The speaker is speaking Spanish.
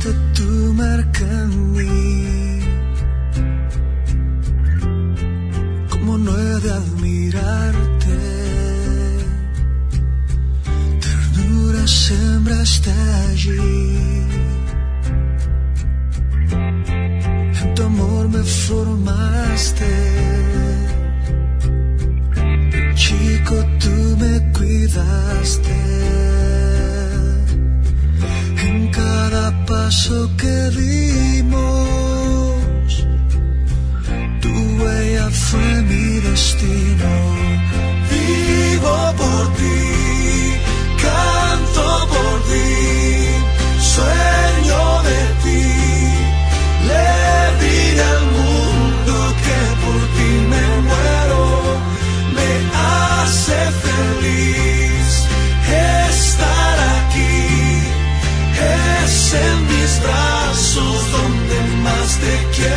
dejaste tu marca en mí. ¿Cómo no he de admirarte? Ternura sembraste allí. En tu amor me formaste. Chico, tú me cuidaste. En cada paso que dimos, tu huella fue mi destino. Vivo por ti, canto por ti, sueño de ti. Le diré al mundo que por ti me muero. Me hace feliz estar aquí. Es en mis brazos donde más te quiero.